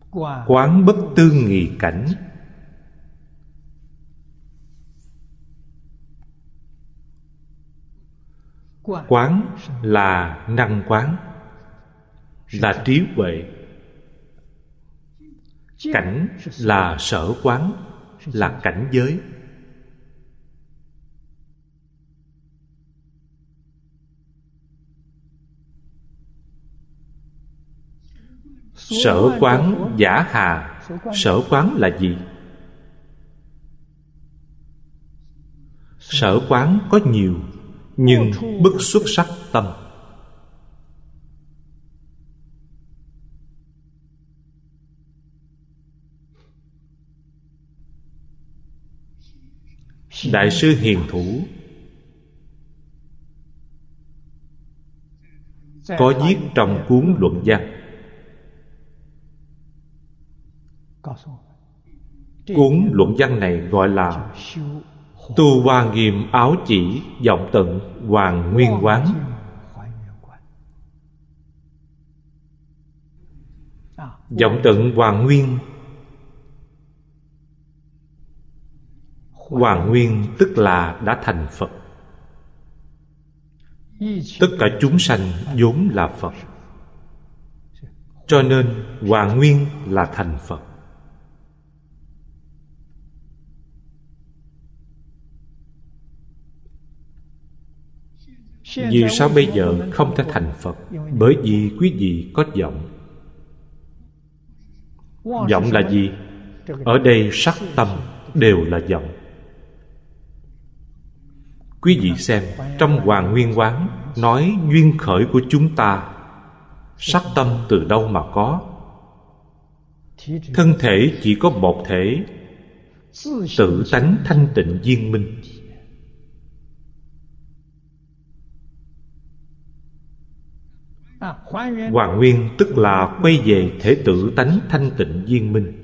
Quán bất tư nghì cảnh. Quán là năng quán, là trí huệ. Cảnh là sở quán, là cảnh giới. Sở quán giả hà. Sở quán là gì? Sở quán có nhiều, nhưng bất xuất sắc tâm. Đại sư Hiền Thủ có viết trong cuốn luận văn. Cuốn luận văn này gọi là Tu Hoa Nghiêm Áo Chỉ Vọng Tận Hoàn Nguyên Quán. Vọng tận hoàn nguyên. Hoàn nguyên tức là đã thành Phật. Tất cả chúng sanh vốn là Phật, cho nên hoàn nguyên là thành Phật. Vì sao bây giờ không thể thành Phật? Bởi vì quý vị có vọng. Vọng là gì? Ở đây sắc tâm đều là vọng. Quý vị xem, trong Hoàn Nguyên Quán nói duyên khởi của chúng ta, sắc tâm từ đâu mà có? Thân thể chỉ có một thể, tự tánh thanh tịnh viên minh. Hoàn nguyên tức là quay về thể tự tánh thanh tịnh viên minh.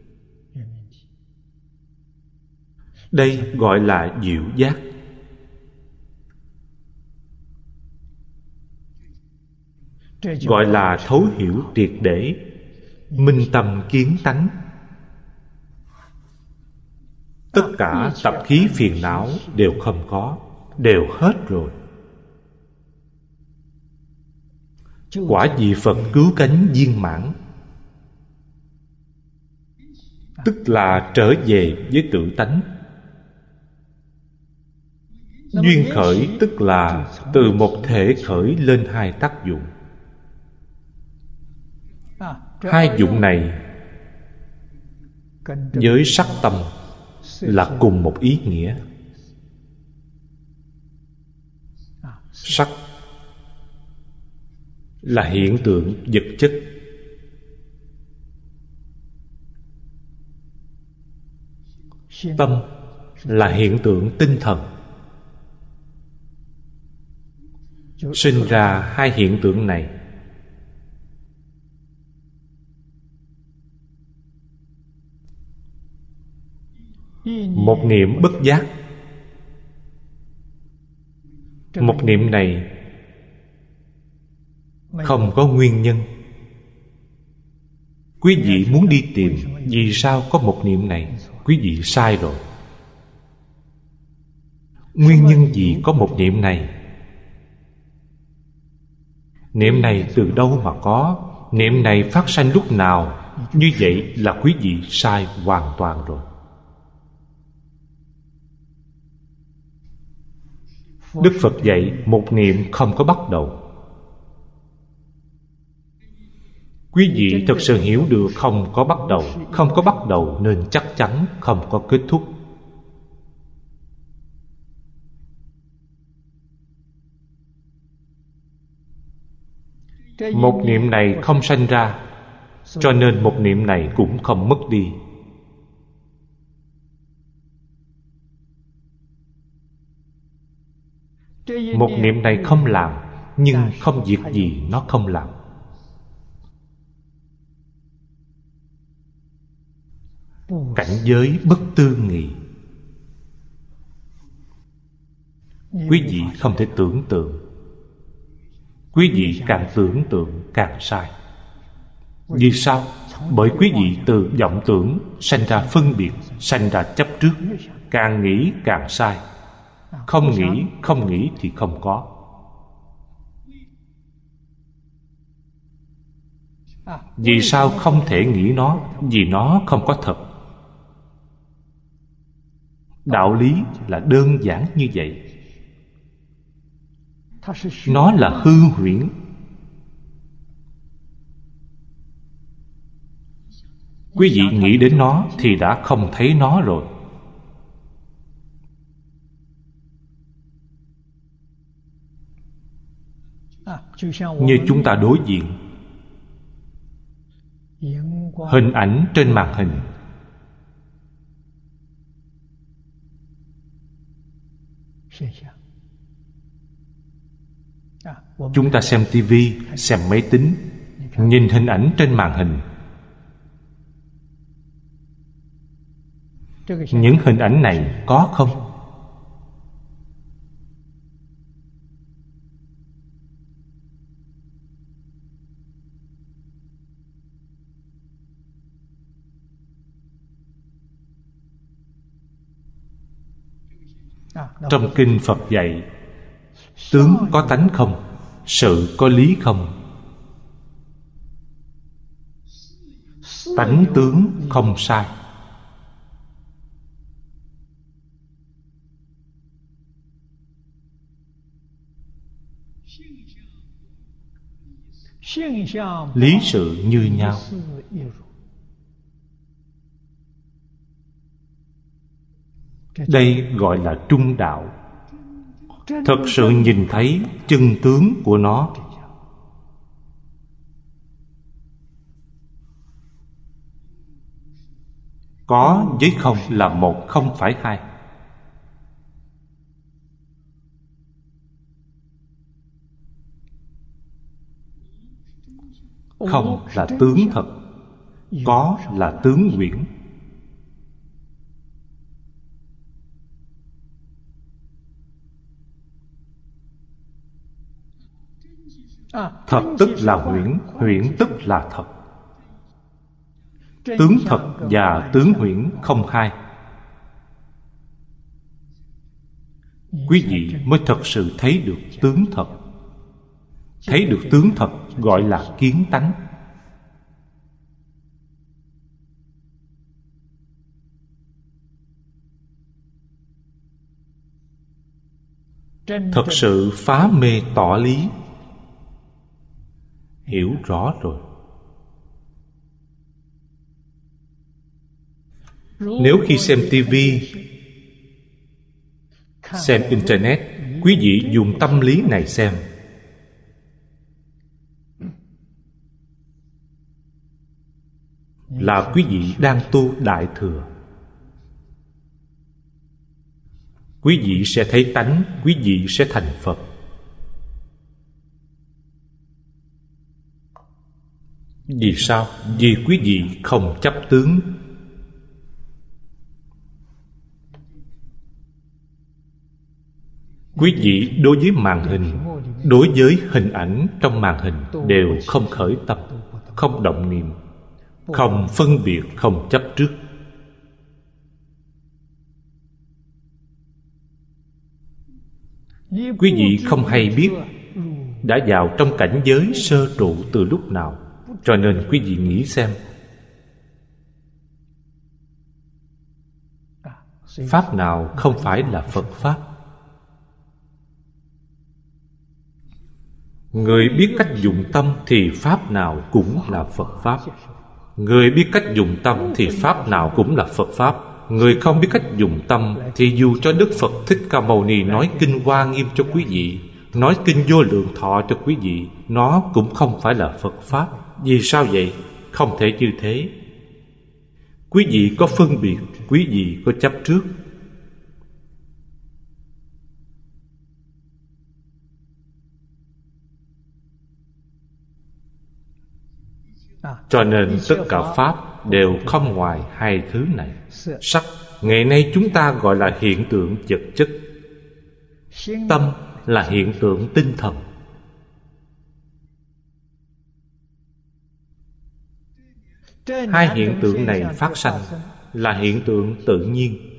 Đây gọi là diệu giác. Gọi là thấu hiểu triệt để, minh tâm kiến tánh. Tất cả tập khí phiền não đều không có, đều hết rồi. Quả vị Phật cứu cánh viên mãn, tức là trở về với tự tánh. Duyên khởi tức là từ một thể khởi lên hai tác dụng. Hai dụng này với sắc tâm là cùng một ý nghĩa. Sắc là hiện tượng vật chất, tâm là hiện tượng tinh thần. Sinh ra hai hiện tượng này, một niệm bất giác. Một niệm này không có nguyên nhân. Quý vị muốn đi tìm vì sao có một niệm này, quý vị sai rồi. Nguyên nhân gì có một niệm này? Niệm này từ đâu mà có? Niệm này phát sanh lúc nào? Như vậy là quý vị sai hoàn toàn rồi. Đức Phật dạy một niệm không có bắt đầu. Quý vị thật sự hiểu được không có bắt đầu. Không có bắt đầu nên chắc chắn không có kết thúc. Một niệm này không sanh ra, cho nên một niệm này cũng không mất đi. Một niệm này không làm, nhưng không việc gì nó không làm. Cảnh giới bất tư nghị. Quý vị không thể tưởng tượng. Quý vị càng tưởng tượng càng sai. Vì sao? Bởi quý vị từ vọng tưởng sanh ra phân biệt, sanh ra chấp trước. Càng nghĩ càng sai. Không nghĩ thì không có. Vì sao không thể nghĩ nó? Vì nó không có thật. Đạo lý là đơn giản như vậy. Nó là hư huyễn. Quý vị nghĩ đến nó thì đã không thấy nó rồi. Như chúng ta đối diện hình ảnh trên màn hình. Chúng ta xem tivi, xem máy tính, nhìn hình ảnh trên màn hình. Những hình ảnh này có không? Trong kinh Phật dạy, tướng có tánh không, sự có lý không. Tánh tướng không sai. Lý sự như nhau. Đây gọi là trung đạo. Thật sự nhìn thấy chân tướng của nó. Có với không là một, không phải hai. Không là tướng thật, có là tướng huyễn. Thật tức là huyễn, huyễn tức là thật. Tướng thật và tướng huyễn không hai. Quý vị mới thật sự thấy được tướng thật. Thấy được tướng thật gọi là kiến tánh. Thật sự phá mê tỏ lý. Hiểu rõ rồi. Nếu khi xem tivi, xem internet, quý vị dùng tâm lý này xem, là quý vị đang tu Đại Thừa. Quý vị sẽ thấy tánh, quý vị sẽ thành Phật. Vì sao? Vì quý vị không chấp tướng. Quý vị đối với màn hình, đối với hình ảnh trong màn hình đều không khởi tâm, không động niệm, không phân biệt, không chấp trước. Quý vị không hay biết đã vào trong cảnh giới sơ trụ từ lúc nào. Cho nên quý vị nghĩ xem, pháp nào không phải là Phật pháp? Người biết cách dụng tâm thì pháp nào cũng là Phật pháp. Người biết cách dùng tâm thì pháp nào cũng là Phật pháp. Người không biết cách dùng tâm thì dù cho Đức Phật Thích Ca Mâu Ni nói kinh Hoa Nghiêm cho quý vị, nói kinh Vô Lượng Thọ cho quý vị, nó cũng không phải là Phật pháp. Vì sao vậy? Không thể như thế. Quý vị có phân biệt, quý vị có chấp trước. Cho nên tất cả pháp đều không ngoài hai thứ này. Sắc, ngày nay chúng ta gọi là hiện tượng vật chất. Tâm là hiện tượng tinh thần. Hai hiện tượng này phát sanh là hiện tượng tự nhiên.